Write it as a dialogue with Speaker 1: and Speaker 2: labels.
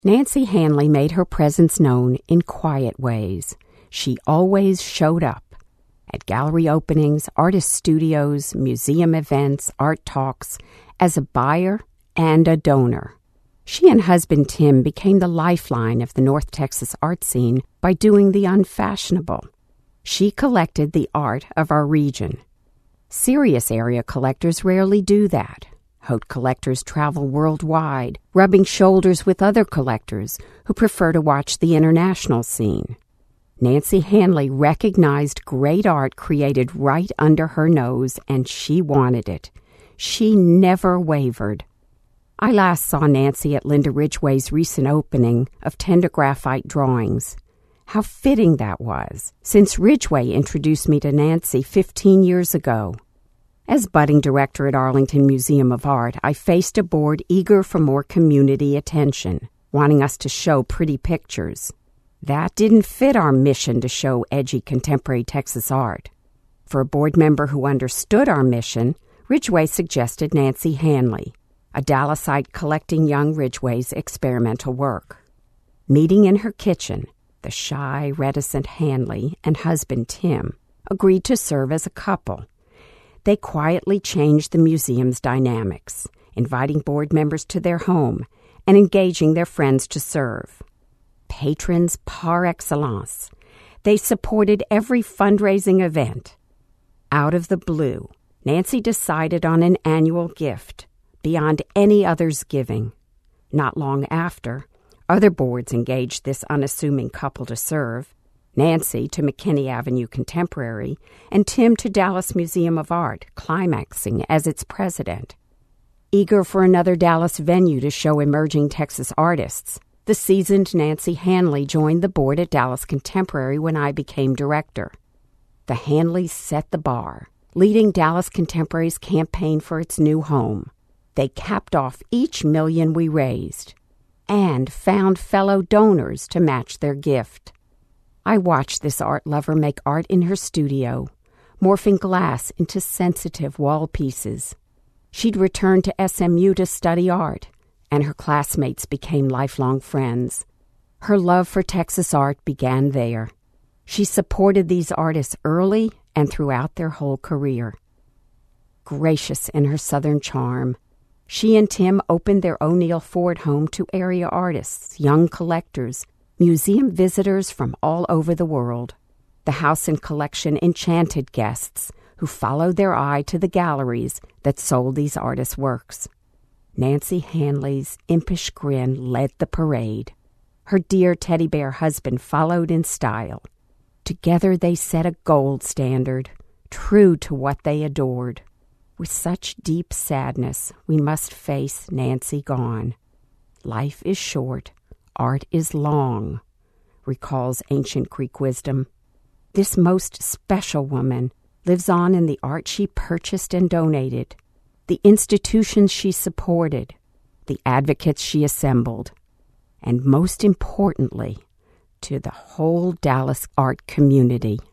Speaker 1: Nancy Hanley made her presence known in quiet ways. She always showed up at gallery openings, artist studios, museum events, art talks, as a buyer and a donor. She and husband Tim became the lifeline of the North Texas art scene by doing the unfashionable. She collected the art of our region. Serious area collectors rarely do that. Haute collectors travel worldwide, rubbing shoulders with other collectors who prefer to watch the international scene. Nancy Hanley recognized great art created right under her nose, and she wanted it. She never wavered. I last saw Nancy at Linda Ridgway's recent opening of Tender Graphite Drawings. How fitting that was, since Ridgway introduced me to Nancy 15 years ago. As budding director at Arlington Museum of Art, I faced a board eager for more community attention, wanting us to show pretty pictures. That didn't fit our mission to show edgy contemporary Texas art. For a board member who understood our mission, Ridgway suggested Nancy Hanley, a Dallasite collecting young Ridgway's experimental work. Meeting in her kitchen, the shy, reticent Hanley and husband Tim agreed to serve as a couple. They quietly changed the museum's dynamics, inviting board members to their home and engaging their friends to serve. Patrons par excellence, they supported every fundraising event. Out of the blue, Nancy decided on an annual gift beyond any other's giving. Not long after, other boards engaged this unassuming couple to serve, Nancy to McKinney Avenue Contemporary, and Tim to Dallas Museum of Art, climaxing as its president. Eager for another Dallas venue to show emerging Texas artists, the seasoned Nancy Hanley joined the board at Dallas Contemporary when I became director. The Hanleys set the bar, leading Dallas Contemporary's campaign for its new home. They capped off each million we raised and found fellow donors to match their gift. I watched this art lover make art in her studio, morphing glass into sensitive wall pieces. She'd returned to SMU to study art, and her classmates became lifelong friends. Her love for Texas art began there. She supported these artists early and throughout their whole career. Gracious in her Southern charm, she and Tim opened their O'Neill Ford home to area artists, young collectors, museum visitors from all over the world. The house and collection enchanted guests who followed their eye to the galleries that sold these artists' works. Nancy Hanley's impish grin led the parade. Her dear teddy bear husband followed in style. Together they set a gold standard, true to what they adored. With such deep sadness, we must face Nancy gone. Life is short, art is long, recalls ancient Greek wisdom. This most special woman lives on in the art she purchased and donated, the institutions she supported, the advocates she assembled, and most importantly, to the whole Dallas art community.